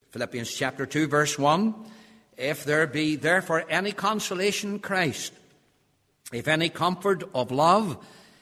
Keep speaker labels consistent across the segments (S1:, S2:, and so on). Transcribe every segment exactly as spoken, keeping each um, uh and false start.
S1: Philippians chapter two, verse one, if there be therefore any consolation in Christ, if any comfort of love,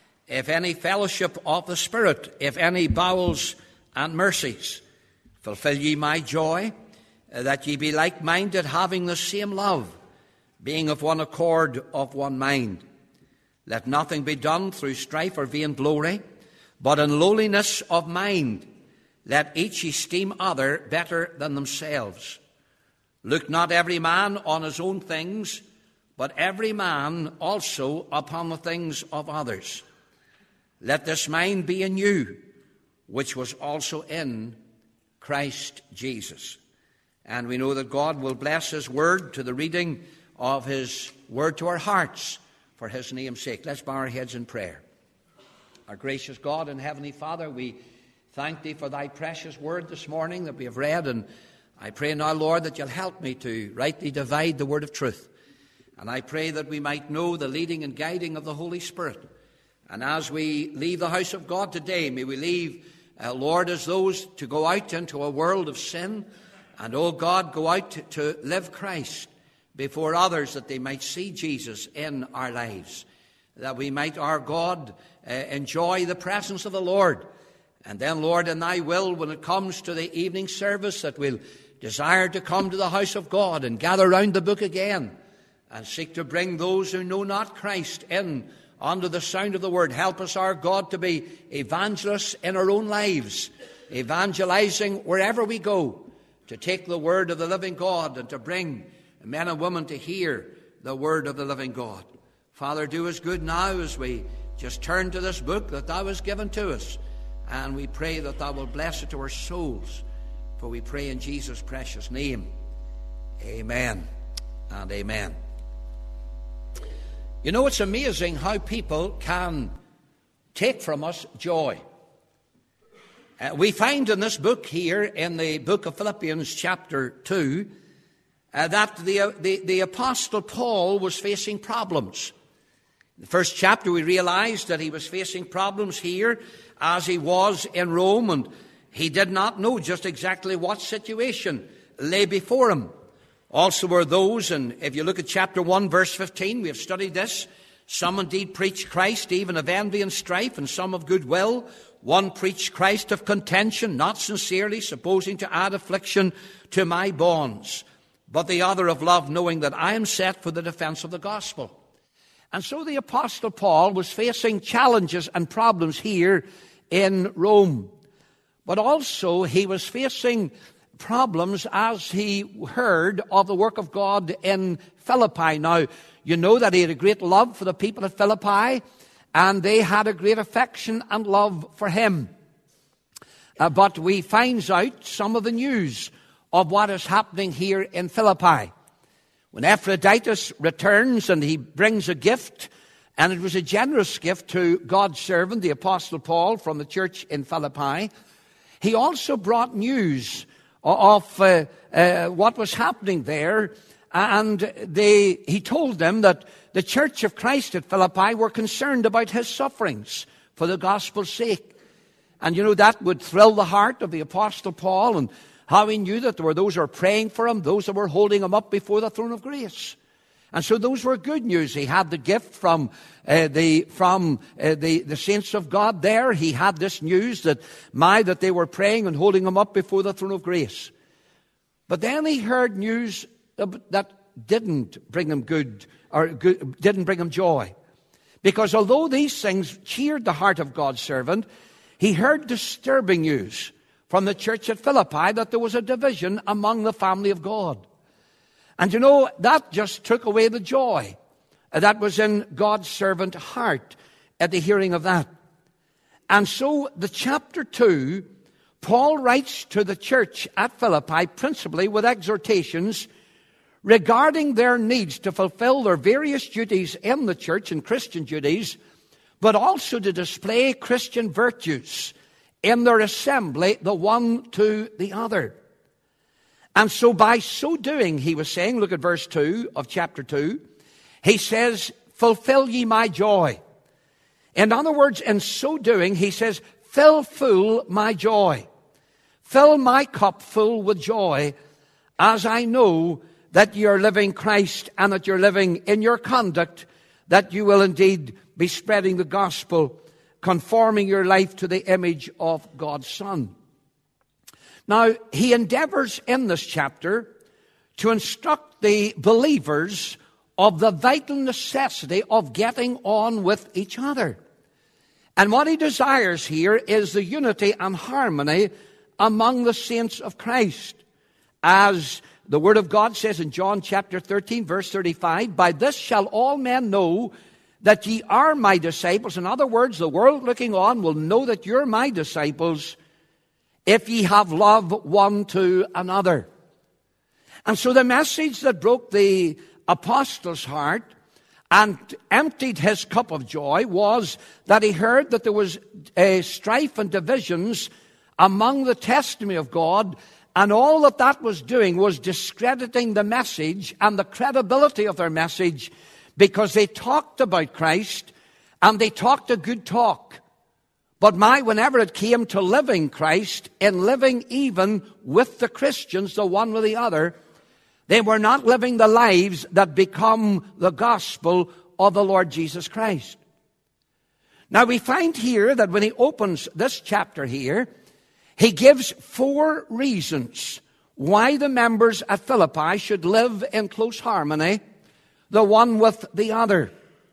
S1: if any fellowship of the Spirit, if any bowels and mercies, fulfill ye my joy, that ye be like-minded, having the same love, being of one accord, of one mind. Let nothing be done through strife or vain glory, but in lowliness of mind, let each esteem other better than themselves. Look not every man on his own things, but every man also upon the things of others. Let this mind be in you, which was also in Christ Jesus. And we know that God will bless his word to the reading of his word to our hearts for his name's sake. Let's bow our heads in prayer. Our gracious God and Heavenly Father, we thank thee for thy precious word this morning that we have read, and I pray now, Lord, that you'll help me to rightly divide the word of truth. And I pray that we might know the leading and guiding of the Holy Spirit. And as we leave the house of God today, may we leave, uh, Lord, as those to go out into a world of sin, and, oh God, go out to, to live Christ before others, that they might see Jesus in our lives, that we might, our God, uh, enjoy the presence of the Lord. And then, Lord, in thy will, when it comes to the evening service, that we'll desire to come to the house of God and gather round the book again and seek to bring those who know not Christ in under the sound of the word. Help us, our God, to be evangelists in our own lives, evangelizing wherever we go, to take the word of the living God and to bring men and women to hear the word of the living God. Father, do us good now as we just turn to this book that thou hast given to us, and we pray that thou will bless it to our souls, for we pray in Jesus' precious name. Amen and amen. You know, it's amazing how people can take from us joy. Uh, we find in this book here, in the book of Philippians chapter two, uh, that the, uh, the, the Apostle Paul was facing problems. In the first chapter we realized that he was facing problems here as he was in Rome, and he did not know just exactly what situation lay before him. Also were those, and if you look at chapter one, verse fifteen, we have studied this. Some indeed preach Christ, even of envy and strife, and some of goodwill. One preached Christ of contention, not sincerely, supposing to add affliction to my bonds. But the other of love, knowing that I am set for the defense of the gospel. And so the Apostle Paul was facing challenges and problems here in Rome. But also he was facing problems as he heard of the work of God in Philippi. Now, you know that he had a great love for the people at Philippi, and they had a great affection and love for him. Uh, but we find out some of the news of what is happening here in Philippi. When Epaphroditus returns and he brings a gift, and it was a generous gift to God's servant, the Apostle Paul, from the church in Philippi, he also brought news of uh, uh, what was happening there, and they, he told them that the church of Christ at Philippi were concerned about his sufferings for the gospel's sake. And you know, that would thrill the heart of the Apostle Paul, and how he knew that there were those who were praying for him, those that were holding him up before the throne of grace. And so those were good news. He had the gift from uh, the from uh, the the saints of God there. He had this news that my that they were praying and holding him up before the throne of grace. But then he heard news that didn't bring him good or good, didn't bring him joy, because although these things cheered the heart of God's servant, he heard disturbing news from the church at Philippi that there was a division among the family of God. And you know, that just took away the joy that was in God's servant's heart at the hearing of that. And so the chapter two, Paul writes to the church at Philippi principally with exhortations regarding their needs to fulfill their various duties in the church and Christian duties, but also to display Christian virtues in their assembly, the one to the other. And so by so doing, he was saying, look at verse two of chapter two, he says, fulfill ye my joy. In other words, in so doing, he says, fill full my joy. Fill my cup full with joy, as I know that you're living Christ and that you're living in your conduct, that you will indeed be spreading the gospel, conforming your life to the image of God's Son. Now, he endeavors in this chapter to instruct the believers of the vital necessity of getting on with each other. And what he desires here is the unity and harmony among the saints of Christ. As the Word of God says in John chapter thirteen, verse thirty-five, by this shall all men know that ye are my disciples. In other words, the world looking on will know that you're my disciples if ye have love one to another. And so the message that broke the apostle's heart and emptied his cup of joy was that he heard that there was a strife and divisions among the testimony of God, and all that that was doing was discrediting the message and the credibility of their message, because they talked about Christ and they talked a good talk. But my, whenever it came to living Christ, in living even with the Christians, the one with the other, they were not living the lives that become the gospel of the Lord Jesus Christ. Now we find here that when he opens this chapter here, he gives four reasons why the members at Philippi should live in close harmony, the one with the other.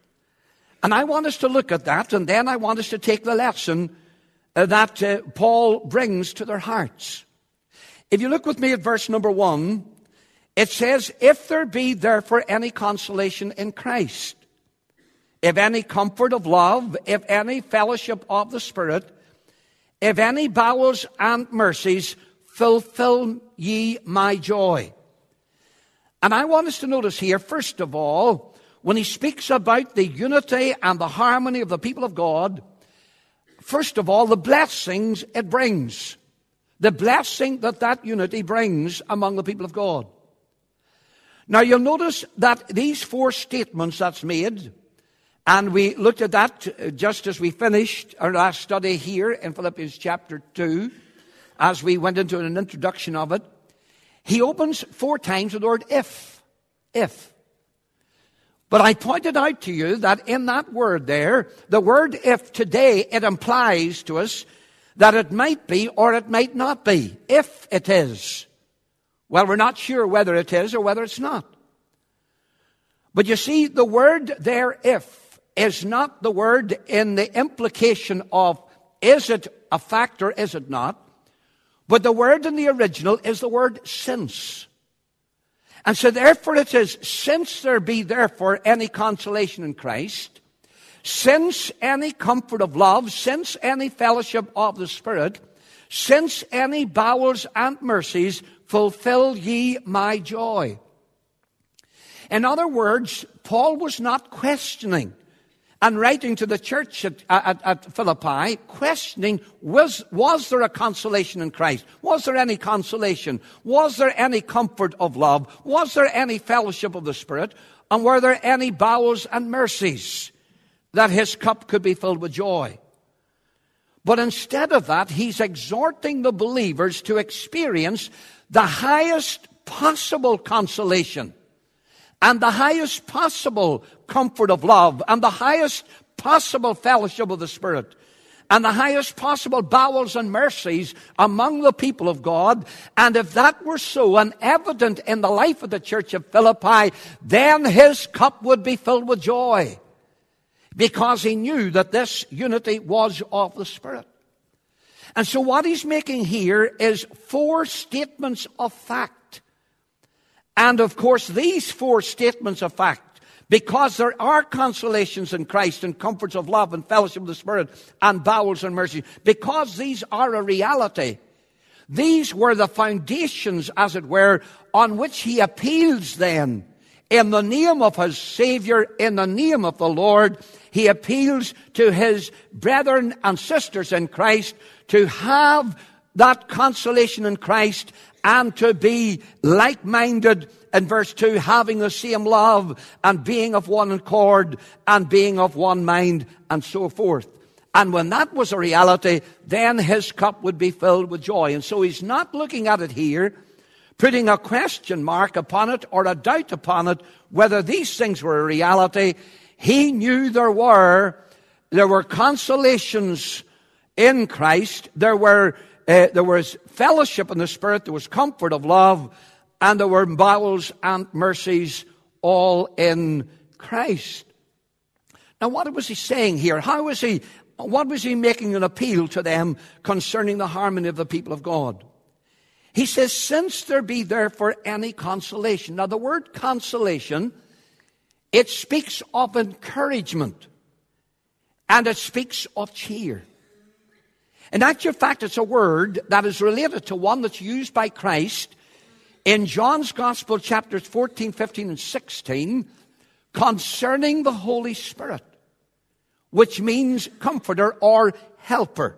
S1: And I want us to look at that, and then I want us to take the lesson uh, that uh, Paul brings to their hearts. If you look with me at verse number one, it says, if there be therefore any consolation in Christ, if any comfort of love, if any fellowship of the Spirit, if any bowels and mercies, fulfill ye my joy. And I want us to notice here, first of all, when he speaks about the unity and the harmony of the people of God, first of all, the blessings it brings. The blessing that that unity brings among the people of God. Now you'll notice that these four statements that's made, and we looked at that just as we finished our last study here in Philippians chapter two, as we went into an introduction of it. He opens four times with the word if. If. But I pointed out to you that in that word there, the word if today, it implies to us that it might be or it might not be. If it is. Well, we're not sure whether it is or whether it's not. But you see, the word there, if, is not the word in the implication of is it a fact or is it not? But the word in the original is the word since. And so therefore it is, since there be therefore any consolation in Christ, since any comfort of love, since any fellowship of the Spirit, since any bowels and mercies, fulfill ye my joy. In other words, Paul was not questioning and writing to the church at, at, at Philippi, questioning, was, was there a consolation in Christ? Was there any consolation? Was there any comfort of love? Was there any fellowship of the Spirit? And were there any bowels and mercies that his cup could be filled with joy? But instead of that, he's exhorting the believers to experience the highest possible consolation and the highest possible comfort of love and the highest possible fellowship of the Spirit and the highest possible bowels and mercies among the people of God. And if that were so and evident in the life of the church of Philippi, then his cup would be filled with joy, because he knew that this unity was of the Spirit. And so what he's making here is four statements of fact. And of course, these four statements of fact, because there are consolations in Christ and comforts of love and fellowship of the Spirit and bowels and mercy, because these are a reality, these were the foundations, as it were, on which he appeals then. In the name of his Savior, in the name of the Lord, he appeals to his brethren and sisters in Christ to have that consolation in Christ and to be like-minded, in verse two, having the same love and being of one accord and being of one mind and so forth. And when that was a reality, then his cup would be filled with joy. And so he's not looking at it here, putting a question mark upon it or a doubt upon it, whether these things were a reality. He knew there were, there were consolations in Christ. There were, uh, there was fellowship in the Spirit. There was comfort of love. And there were bowels and mercies all in Christ. Now, what was he saying here? How was he, what was he making an appeal to them concerning the harmony of the people of God? He says, since there be therefore any consolation. Now, the word consolation, it speaks of encouragement. And it speaks of cheer. In actual fact, it's a word that is related to one that's used by Christ in John's Gospel, chapters fourteen, fifteen, and sixteen, concerning the Holy Spirit, which means comforter or helper.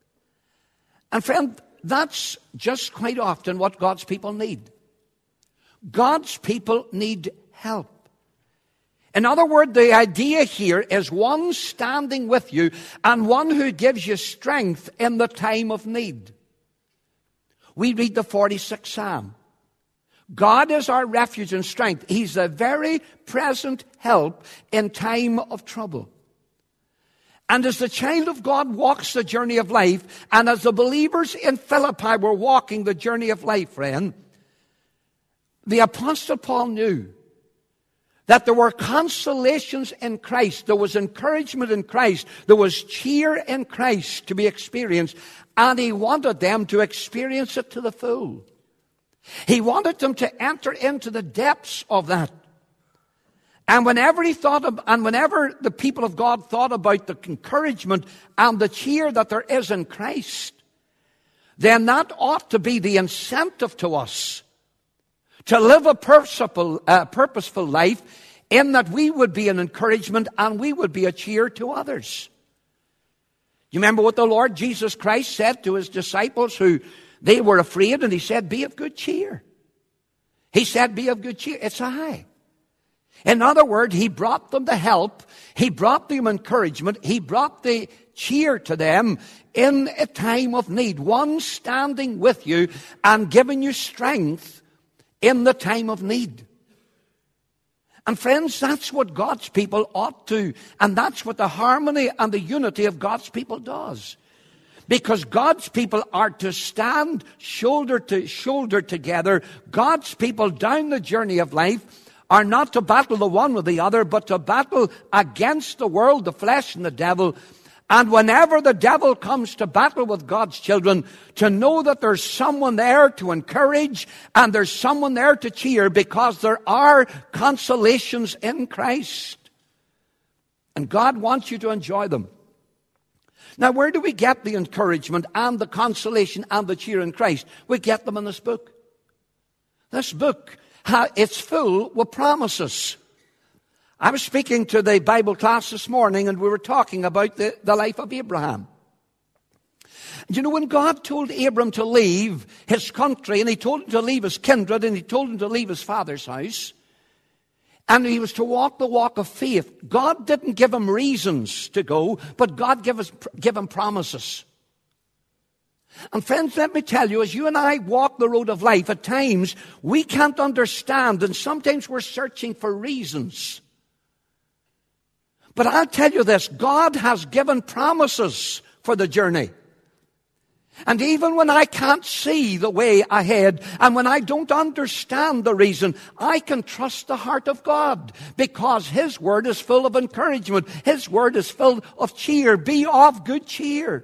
S1: And friend, that's just quite often what God's people need. God's people need help. In other words, the idea here is one standing with you and one who gives you strength in the time of need. We read the forty-sixth Psalm. God is our refuge and strength. He's a very present help in time of trouble. And as the child of God walks the journey of life, and as the believers in Philippi were walking the journey of life, friend, the Apostle Paul knew that there were consolations in Christ, there was encouragement in Christ, there was cheer in Christ to be experienced, and he wanted them to experience it to the full. He wanted them to enter into the depths of that. And whenever he thought of, and whenever the people of God thought about the encouragement and the cheer that there is in Christ, then that ought to be the incentive to us to live a purposeful, uh, purposeful life, in that we would be an encouragement and we would be a cheer to others. You remember what the Lord Jesus Christ said to his disciples who they were afraid, and he said, be of good cheer. He said, be of good cheer. It's I. In other words, he brought them the help. He brought them encouragement. He brought the cheer to them in a time of need. One standing with you and giving you strength in the time of need. And friends, that's what God's people ought to, and that's what the harmony and the unity of God's people does. Because God's people are to stand shoulder to shoulder together. God's people down the journey of life are not to battle the one with the other, but to battle against the world, the flesh, and the devil. And whenever the devil comes to battle with God's children, to know that there's someone there to encourage and there's someone there to cheer, because there are consolations in Christ. And God wants you to enjoy them. Now, where do we get the encouragement and the consolation and the cheer in Christ? We get them in this book. This book, it's full with promises. I was speaking to the Bible class this morning, and we were talking about the, the life of Abraham. You know, when God told Abram to leave his country, and he told him to leave his kindred, and he told him to leave his father's house, and he was to walk the walk of faith, God didn't give him reasons to go, but God gave, us, gave him promises. And friends, let me tell you, as you and I walk the road of life, at times we can't understand, and sometimes we're searching for reasons. But I'll tell you this, God has given promises for the journey. And even when I can't see the way ahead, and when I don't understand the reason, I can trust the heart of God, because His Word is full of encouragement. His Word is full of cheer. Be of good cheer.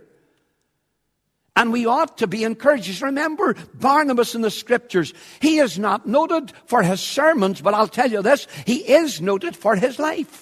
S1: And we ought to be encouraged. Remember Barnabas in the Scriptures. He is not noted for his sermons, but I'll tell you this, he is noted for his life.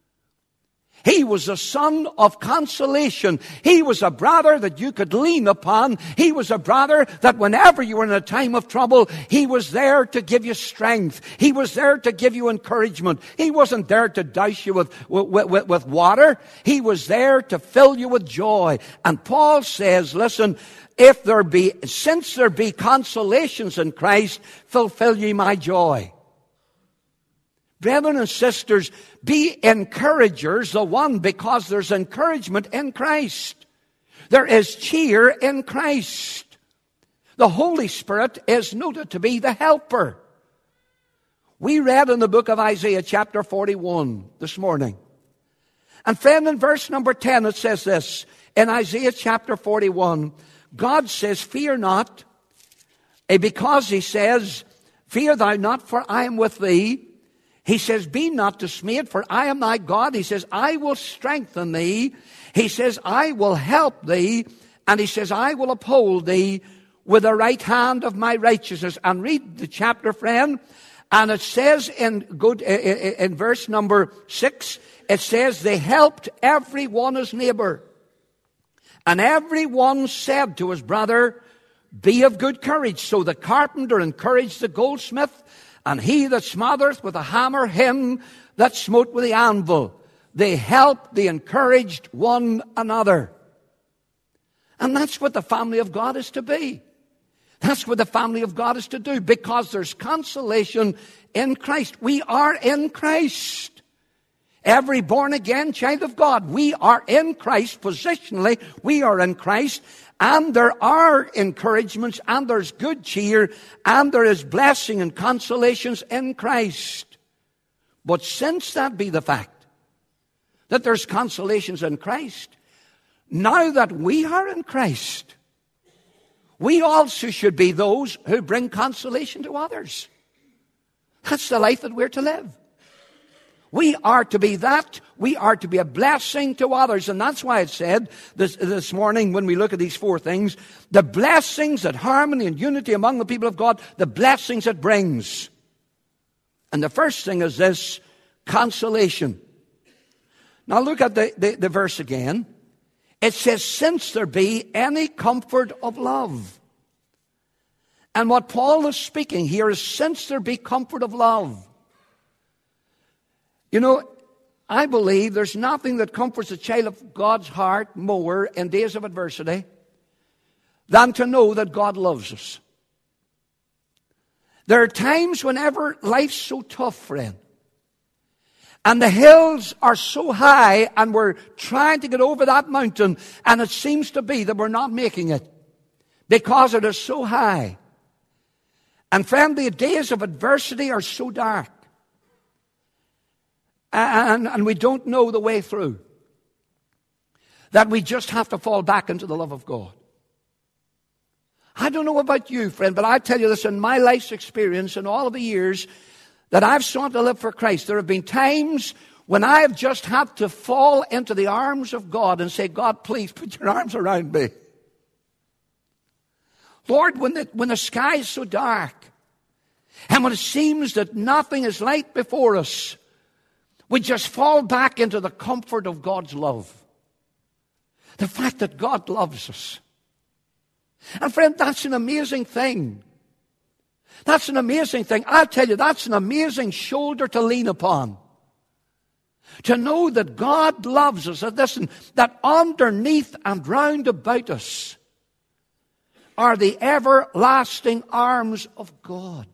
S1: He was a son of consolation. He was a brother that you could lean upon. He was a brother that whenever you were in a time of trouble, he was there to give you strength. He was there to give you encouragement. He wasn't there to douse you with, with, with, with water. He was there to fill you with joy. And Paul says, listen, if there be, since there be consolations in Christ, fulfill ye my joy. Brethren and sisters, be encouragers, the one, because there's encouragement in Christ. There is cheer in Christ. The Holy Spirit is noted to be the helper. We read in the book of Isaiah chapter forty-one this morning. And friend, in verse number ten it says this. In Isaiah chapter forty-one, God says, fear not, because he says, fear thou not, for I am with thee. He says, be not dismayed, for I am thy God. He says, I will strengthen thee. He says, I will help thee. And he says, I will uphold thee with the right hand of my righteousness. And read the chapter, friend. And it says in good in, in verse number six, it says, they helped every one his neighbor. And every one said to his brother, be of good courage. So the carpenter encouraged the goldsmith, and he that smothereth with a hammer him that smote with the anvil. They helped, they encouraged one another. And that's what the family of God is to be. That's what the family of God is to do, because there's consolation in Christ. We are in Christ. Every born-again child of God, we are in Christ positionally. We are in Christ. And there are encouragements, and there's good cheer, and there is blessing and consolations in Christ. But since that be the fact, that there's consolations in Christ, now that we are in Christ, we also should be those who bring consolation to others. That's the life that we're to live. We are to be that. We are to be a blessing to others. And that's why it said this, this morning when we look at these four things, the blessings that harmony and unity among the people of God, the blessings it brings. And the first thing is this, consolation. Now look at the, the, the verse again. It says, since there be any comfort of love. And what Paul is speaking here is, since there be comfort of love. You know, I believe there's nothing that comforts a child of God's heart more in days of adversity than to know that God loves us. There are times whenever life's so tough, friend, and the hills are so high, and we're trying to get over that mountain, and it seems to be that we're not making it because it is so high. And friend, the days of adversity are so dark. And, and we don't know the way through, that we just have to fall back into the love of God. I don't know about you, friend, but I tell you this, in my life's experience, in all of the years that I've sought to live for Christ, there have been times when I have just had to fall into the arms of God and say, God, please put your arms around me. Lord, when the, when the sky is so dark, and when it seems that nothing is light before us, we just fall back into the comfort of God's love. The fact that God loves us. And friend, that's an amazing thing. That's an amazing thing. I'll tell you, that's an amazing shoulder to lean upon. To know that God loves us. And listen, that underneath and round about us are the everlasting arms of God.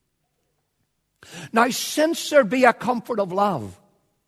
S1: Now, since there be a comfort of love,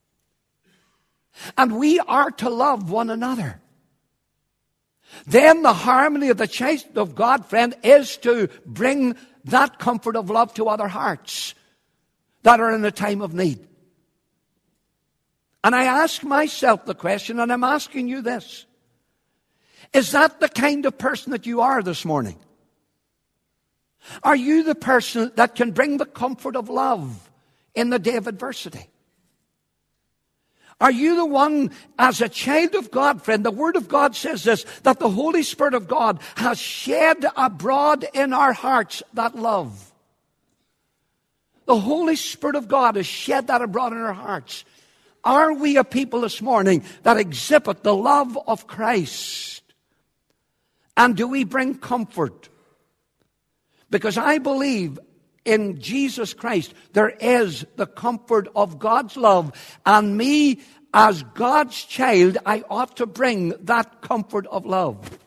S1: and we are to love one another, then the harmony of the child of God, friend, is to bring that comfort of love to other hearts that are in a time of need. And I ask myself the question, and I'm asking you this. Is that the kind of person that you are this morning? Are you the person that can bring the comfort of love in the day of adversity? Are you the one, as a child of God, friend, the Word of God says this, that the Holy Spirit of God has shed abroad in our hearts that love. The Holy Spirit of God has shed that abroad in our hearts. Are we a people this morning that exhibit the love of Christ? And do we bring comfort? Because I believe in Jesus Christ, there is the comfort of God's love. And me, as God's child, I ought to bring that comfort of love.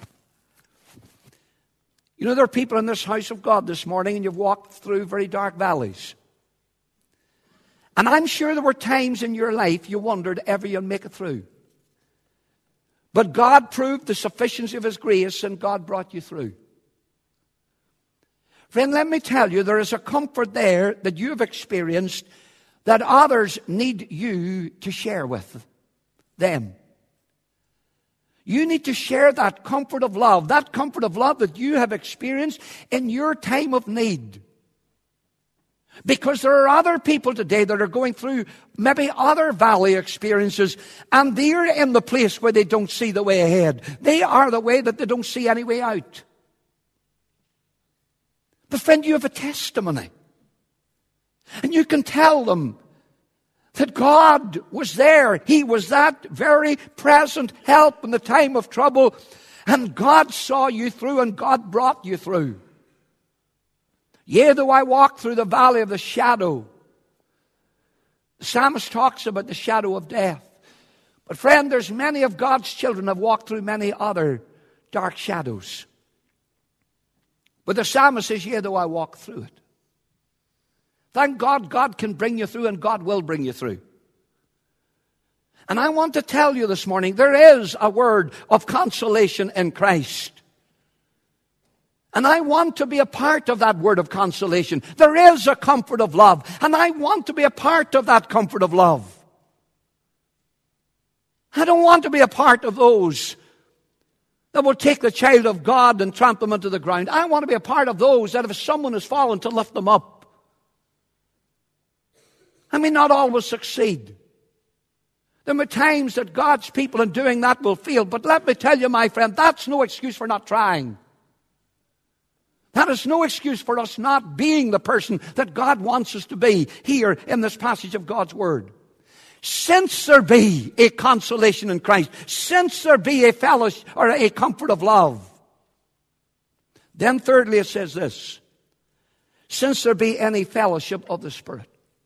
S1: You know, there are people in this house of God this morning, and you've walked through very dark valleys. And I'm sure there were times in your life you wondered ever you'll make it through. But God proved the sufficiency of His grace, and God brought you through. Friend, let me tell you, there is a comfort there that you have experienced that others need you to share with them. You need to share that comfort of love, that comfort of love that you have experienced in your time of need. Because there are other people today that are going through maybe other valley experiences, and they're in the place where they don't see the way ahead. They are the way that they don't see any way out. But friend, you have a testimony. And you can tell them that God was there. He was that very present help in the time of trouble. And God saw you through, and God brought you through. Yea, though I walk through the valley of the shadow. The psalmist talks about the shadow of death. But friend, there's many of God's children have walked through many other dark shadows. But the psalmist says, yea, though I walk through it. Thank God, God can bring you through, and God will bring you through. And I want to tell you this morning, there is a word of consolation in Christ. And I want to be a part of that word of consolation. There is a comfort of love, and I want to be a part of that comfort of love. I don't want to be a part of those that will take the child of God and tramp them into the ground. I want to be a part of those that if someone has fallen, to lift them up. I may not always succeed. There are times that God's people in doing that will fail. But let me tell you, my friend, that's no excuse for not trying. That is no excuse for us not being the person that God wants us to be here in this passage of God's Word. Since there be a consolation in Christ, since there be a fellowship or a comfort of love, then thirdly it says this, since there be any fellowship of the Spirit.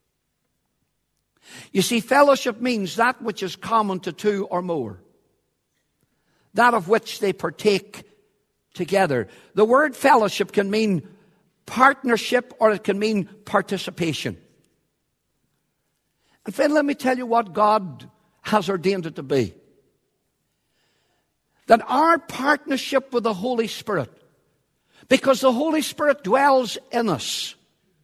S1: You see, fellowship means that which is common to two or more, that of which they partake together. The word fellowship can mean partnership, or it can mean participation. And friend, let me tell you what God has ordained it to be. That our partnership with the Holy Spirit, because the Holy Spirit dwells in us,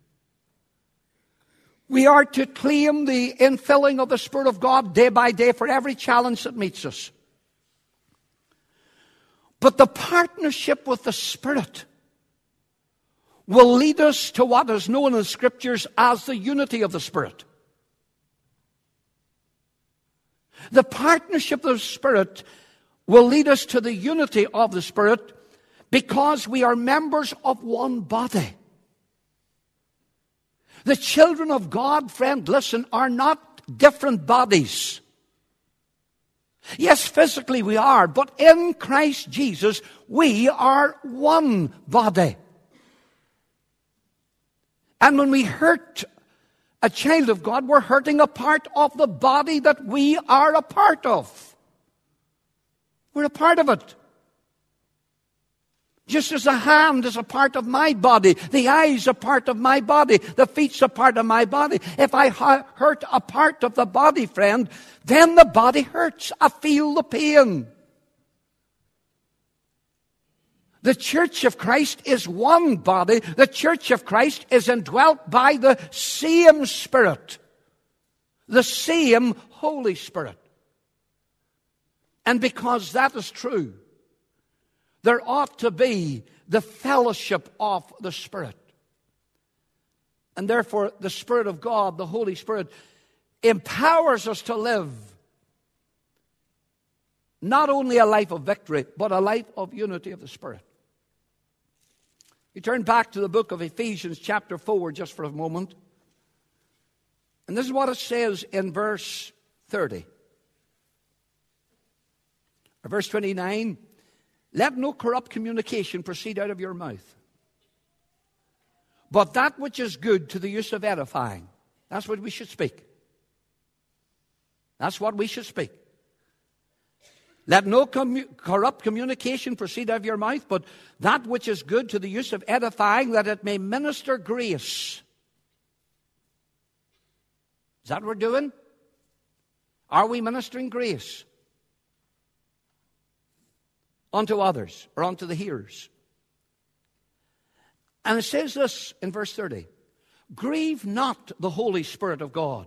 S1: we are to claim the infilling of the Spirit of God day by day for every challenge that meets us. But the partnership with the Spirit will lead us to what is known in the Scriptures as the unity of the Spirit. The partnership of the Spirit will lead us to the unity of the Spirit because we are members of one body. The children of God, friend, listen, are not different bodies. Yes, physically we are, but in Christ Jesus, we are one body. And when we hurt a child of God, we're hurting a part of the body that we are a part of. We're a part of it. Just as the hand is a part of my body, the eye is a part of my body, the feet's a part of my body. If I ha- hurt a part of the body, friend, then the body hurts. I feel the pain. The Church of Christ is one body. The Church of Christ is indwelt by the same Spirit, the same Holy Spirit. And because that is true, there ought to be the fellowship of the Spirit. And therefore, the Spirit of God, the Holy Spirit, empowers us to live not only a life of victory, but a life of unity of the Spirit. You turn back to the book of Ephesians chapter four just for a moment. And this is what it says in verse thirty. Or verse twenty-nine. Let no corrupt communication proceed out of your mouth, but that which is good to the use of edifying. That's what we should speak. That's what we should speak. Let no commu- corrupt communication proceed out of your mouth, but that which is good to the use of edifying, that it may minister grace. Is that what we're doing? Are we ministering grace unto others or unto the hearers? And it says this in verse thirty. Grieve not the Holy Spirit of God.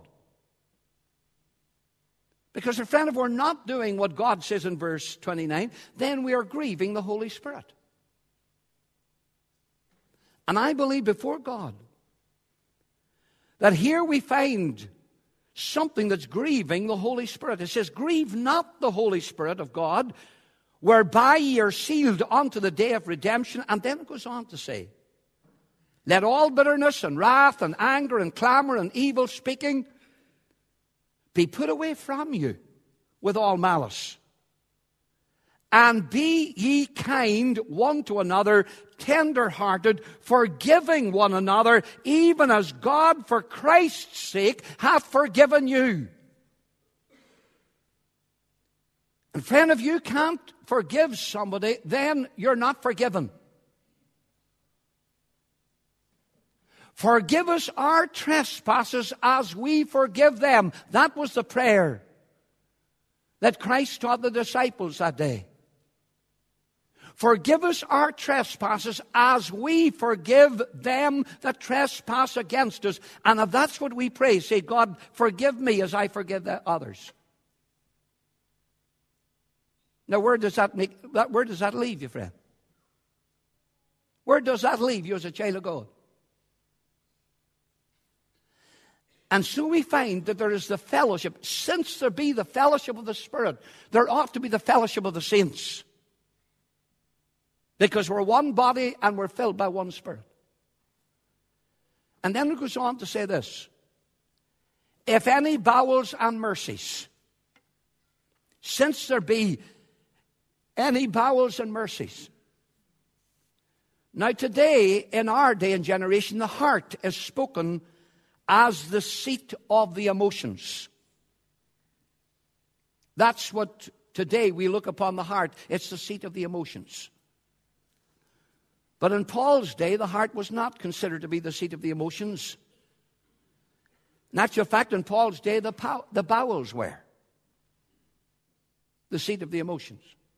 S1: Because, friend, if we're not doing what God says in verse twenty-nine, then we are grieving the Holy Spirit. And I believe before God that here we find something that's grieving the Holy Spirit. It says, grieve not the Holy Spirit of God, whereby ye are sealed unto the day of redemption. And then it goes on to say, let all bitterness and wrath and anger and clamor and evil speaking be put away from you with all malice. And be ye kind one to another, tender-hearted, forgiving one another, even as God for Christ's sake hath forgiven you. And friend, if you can't forgive somebody, then you're not forgiven. Forgive us our trespasses as we forgive them. That was the prayer that Christ taught the disciples that day. Forgive us our trespasses as we forgive them that trespass against us. And if that's what we pray, say, God, forgive me as I forgive the others. Now, where does that make, where does that leave you, friend? Where does that leave you as a child of God? And so we find that there is the fellowship. Since there be the fellowship of the Spirit, there ought to be the fellowship of the saints. Because we're one body and we're filled by one Spirit. And then it goes on to say this. If any bowels and mercies, since there be any bowels and mercies. Now today, in our day and generation, the heart is spoken as the seat of the emotions. That's what today we look upon the heart. It's the seat of the emotions. But in Paul's day, the heart was not considered to be the seat of the emotions. In actual fact, in Paul's day, the, pow- the bowels were the seat of the emotions.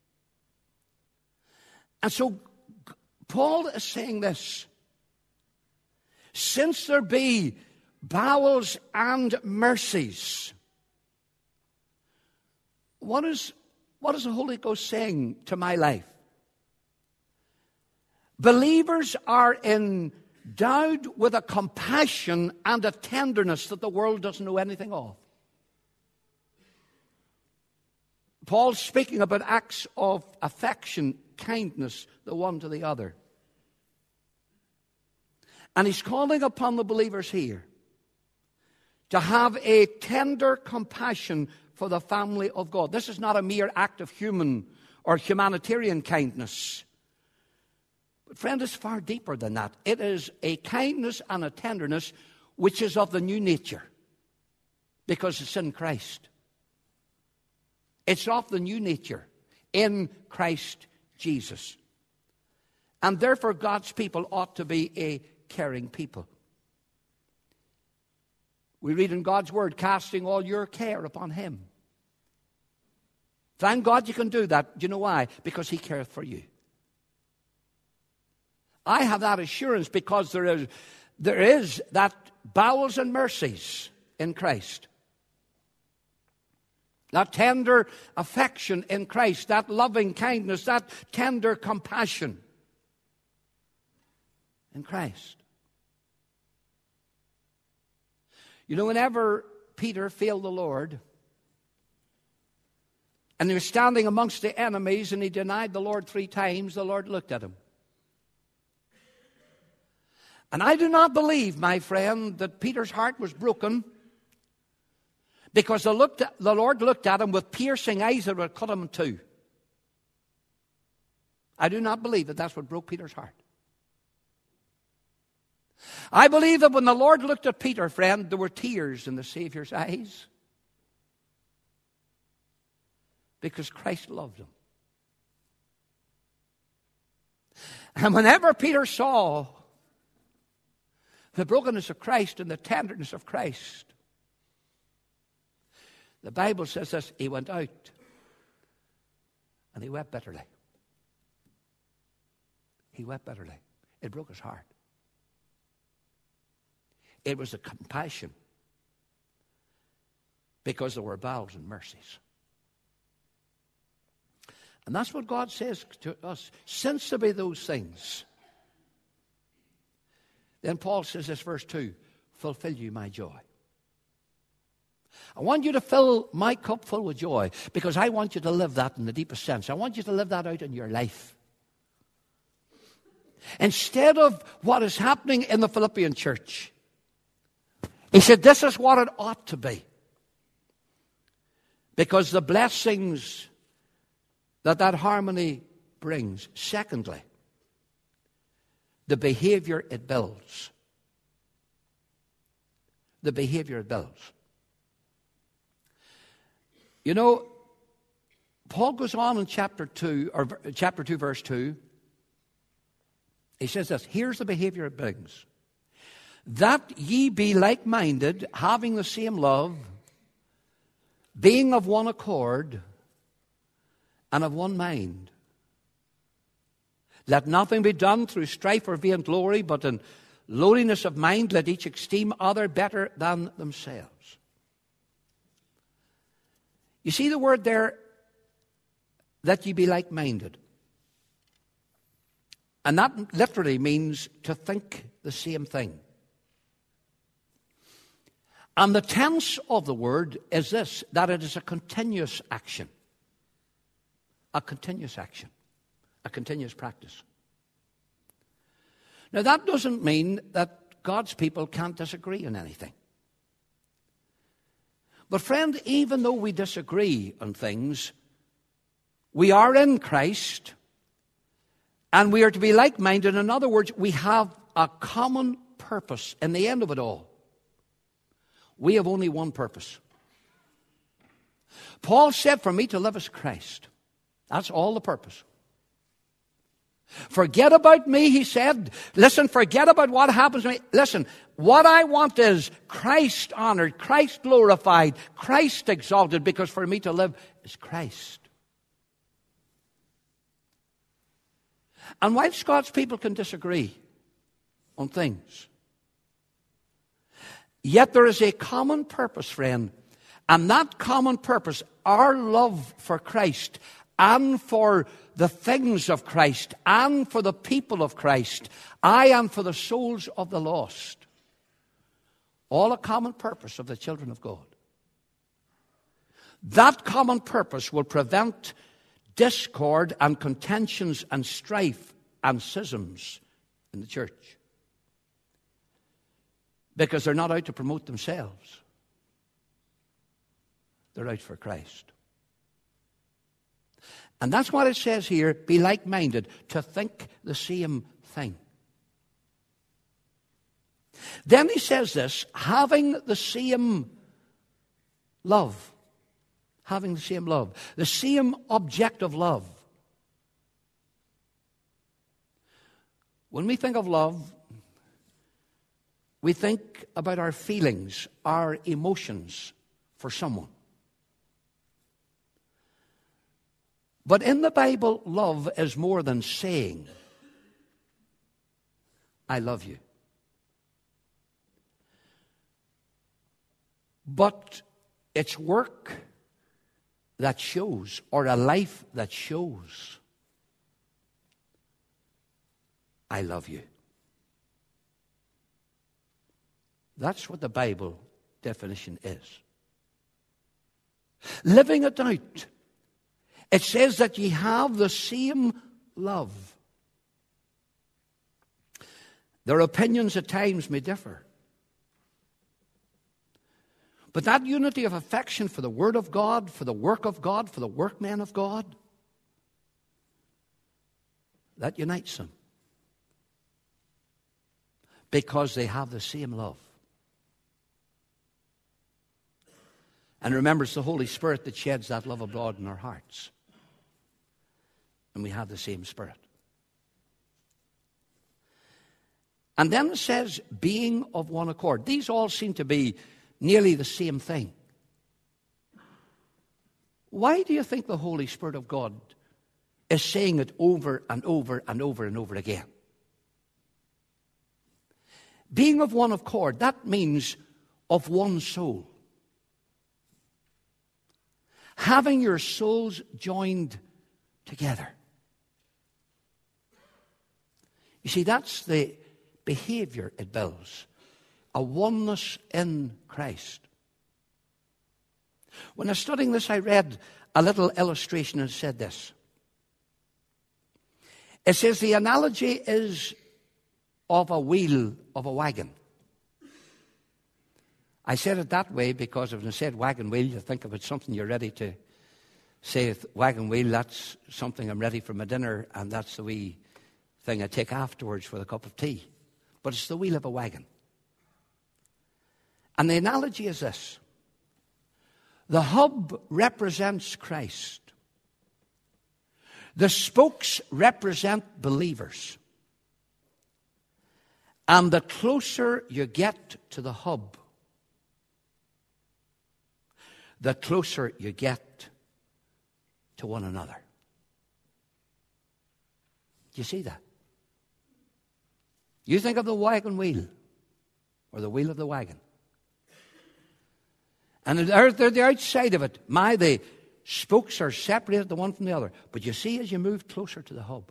S1: And so Paul is saying this. Since there be bowels and mercies, what is, what is the Holy Ghost saying to my life? Believers are endowed with a compassion and a tenderness that the world doesn't know anything of. Paul's speaking about acts of affection, kindness, the one to the other. And he's calling upon the believers here to have a tender compassion for the family of God. This is not a mere act of human or humanitarian kindness. But friend, it's far deeper than that. It is a kindness and a tenderness which is of the new nature because it's in Christ. It's of the new nature in Christ Jesus. And therefore God's people ought to be a caring people. We read in God's word, casting all your care upon him. Thank God you can do that. Do you know why? Because he careth for you. I have that assurance because there is, there is that bowels and mercies in Christ. That tender affection in Christ, that loving kindness, that tender compassion in Christ. You know, whenever Peter failed the Lord, and he was standing amongst the enemies, and he denied the Lord three times, the Lord looked at him. And I do not believe, my friend, that Peter's heart was broken because the, looked at, the Lord looked at him with piercing eyes that would cut him in two. I do not believe that that's what broke Peter's heart. I believe that when the Lord looked at Peter, friend, there were tears in the Savior's eyes because Christ loved him. And whenever Peter saw the brokenness of Christ and the tenderness of Christ, The Bible says this, he went out and he wept bitterly. He wept bitterly. It broke his heart. It was a compassion because there were bowels and mercies. And that's what God says to us. Since there be those things, then Paul says this, verse two, fulfill you my joy. I want you to fill my cup full with joy because I want you to live that in the deepest sense. I want you to live that out in your life. Instead of what is happening in the Philippian church, he said this is what it ought to be. Because the blessings that that harmony brings. Secondly, the behavior it builds. The behavior it builds. You know, Paul goes on in chapter two, or chapter two, verse two. He says this, here's the behavior it brings. That ye be like-minded, having the same love, being of one accord, and of one mind. Let nothing be done through strife or vainglory, but in lowliness of mind let each esteem other better than themselves. You see the word there, that ye be like-minded. And that literally means to think the same thing. And the tense of the word is this, that it is a continuous action. A continuous action. A continuous practice. Now that doesn't mean that God's people can't disagree on anything. But friend, even though we disagree on things, we are in Christ and we are to be like-minded. In other words, we have a common purpose in the end of it all. We have only one purpose. Paul said, for me to live is Christ. That's all the purpose. Forget about me, he said. Listen, forget about what happens to me. Listen, what I want is Christ honored, Christ glorified, Christ exalted, because for me to live is Christ. And whilst God's people can disagree on things, yet there is a common purpose, friend. And that common purpose, our love for Christ and for the things of Christ and for the people of Christ, I am for the souls of the lost. All a common purpose of the children of God. That common purpose will prevent discord and contentions and strife and schisms in the church. Because they're not out to promote themselves. They're out for Christ. And that's what it says here, be like-minded, to think the same thing. Then he says this, having the same love. Having the same love. The same object of love. When we think of love, we think about our feelings, our emotions for someone. But in the Bible, love is more than saying, I love you. But it's work that shows, or a life that shows, I love you. That's what the Bible definition is. Living it out. It says that ye have the same love. Their opinions at times may differ. But that unity of affection for the Word of God, for the work of God, for the workmen of God, that unites them. Because they have the same love. And remember, it's the Holy Spirit that sheds that love abroad in our hearts. And we have the same Spirit. And then it says, being of one accord. These all seem to be nearly the same thing. Why do you think the Holy Spirit of God is saying it over and over and over and over again? Being of one accord, that means of one soul. Having your souls joined together. You see, that's the behavior it builds. A oneness in Christ. When I was studying this, I read a little illustration and said this. It says the analogy is of a wheel of a wagon. I said it that way because if I said wagon wheel, you think of it something you're ready to say. Wagon wheel, that's something I'm ready for my dinner, and that's the wee thing I take afterwards with a cup of tea. But it's the wheel of a wagon. And the analogy is this. The hub represents Christ. The spokes represent believers. And the closer you get to the hub, the closer you get to one another. Do you see that? You think of the wagon wheel, or the wheel of the wagon. And they're, they're the outside of it. My, the spokes are separated the one from the other. But you see, as you move closer to the hub,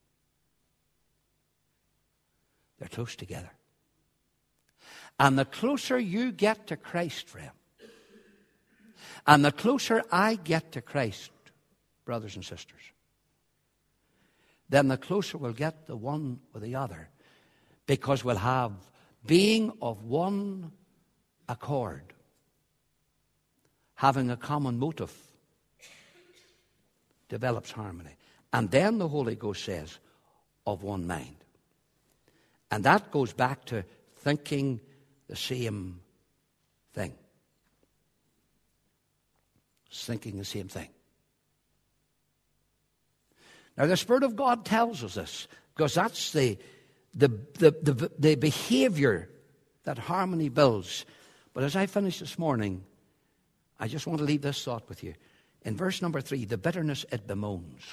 S1: they're close together. And the closer you get to Christ, friend, and the closer I get to Christ, brothers and sisters, then the closer we'll get the one with the other, because we'll have being of one accord, having a common motive, develops harmony. And then the Holy Ghost says, of one mind. And that goes back to thinking the same thing. Thinking the same thing. Now, the Spirit of God tells us this, because that's the, the, the, the, the behavior that harmony builds. But as I finish this morning, I just want to leave this thought with you. In verse number three, the bitterness it bemoans.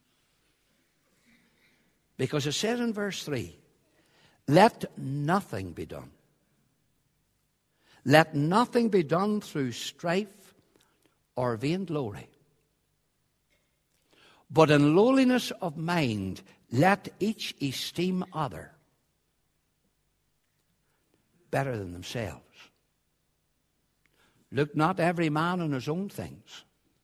S1: Because it says in verse three, let nothing be done. Let nothing be done through strife or vainglory. But in lowliness of mind, let each esteem other better than themselves. Look not every man on his own things,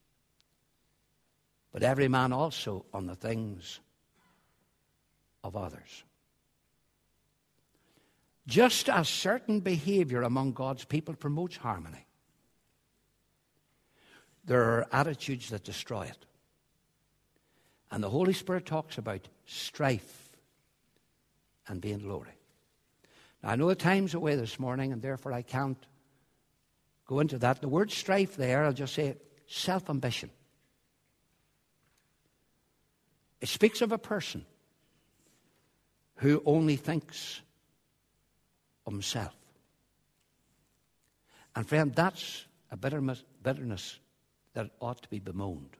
S1: but every man also on the things of others. Just as certain behavior among God's people promotes harmony, there are attitudes that destroy it. And the Holy Spirit talks about strife and vainglory. Now, I know the time's away this morning, and therefore I can't go into that. The word strife there, I'll just say it, self-ambition. It speaks of a person who only thinks of himself. And friend, that's a bitterness, bitterness that ought to be bemoaned.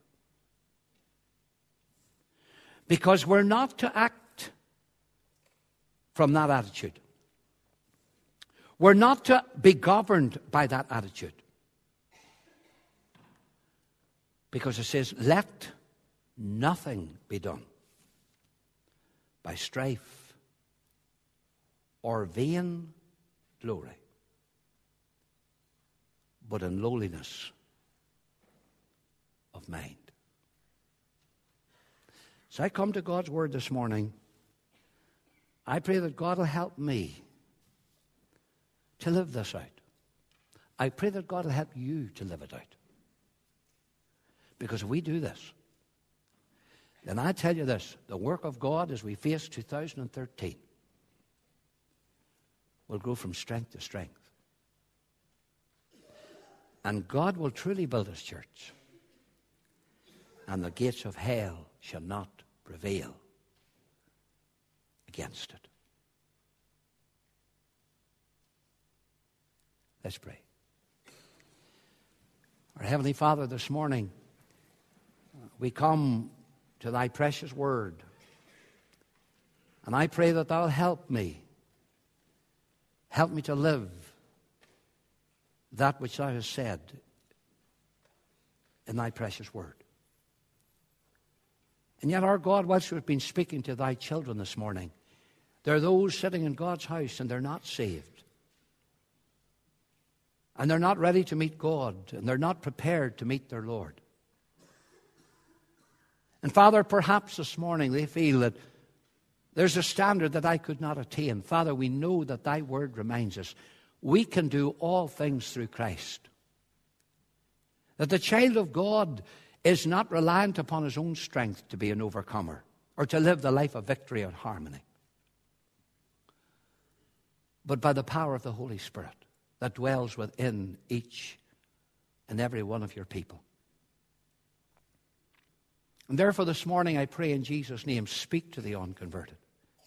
S1: Because we're not to act from that attitude. We're not to be governed by that attitude. Because it says, let nothing be done by strife or vain glory, but in lowliness of mind. So I come to God's Word this morning. I pray that God will help me to live this out. I pray that God will help you to live it out. Because if we do this, then I tell you this, the work of God as we face two thousand thirteen will grow from strength to strength. And God will truly build His church. And the gates of hell shall not prevail against it. Let's pray. Our Heavenly Father, this morning, we come to thy precious word. And I pray that thou help me. Help me to live that which thou hast said in thy precious word. And yet, our God, whilst we've been speaking to thy children this morning, there are those sitting in God's house and they're not saved. And they're not ready to meet God, and they're not prepared to meet their Lord. And Father, perhaps this morning they feel that there's a standard that I could not attain. Father, we know that thy word reminds us we can do all things through Christ. That the child of God is not reliant upon his own strength to be an overcomer or to live the life of victory and harmony, but by the power of the Holy Spirit that dwells within each and every one of your people. And therefore this morning I pray in Jesus' name, speak to the unconverted.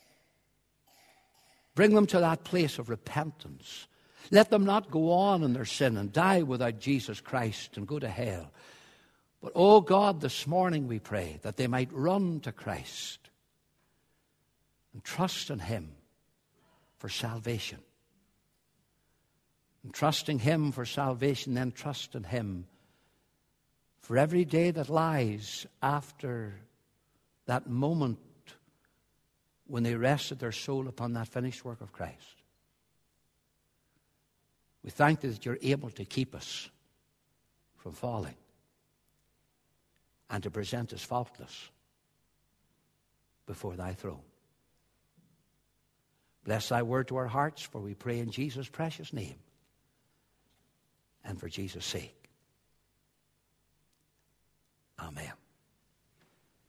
S1: Bring them to that place of repentance. Let them not go on in their sin and die without Jesus Christ and go to hell. But, oh God, this morning we pray that they might run to Christ and trust in him for salvation. And trusting him for salvation, then trust in him for every day that lies after that moment when they rested their soul upon that finished work of Christ. We thank thee that you're able to keep us from falling and to present us faultless before thy throne. Bless thy word to our hearts, for we pray in Jesus' precious name and for Jesus' sake. Amen.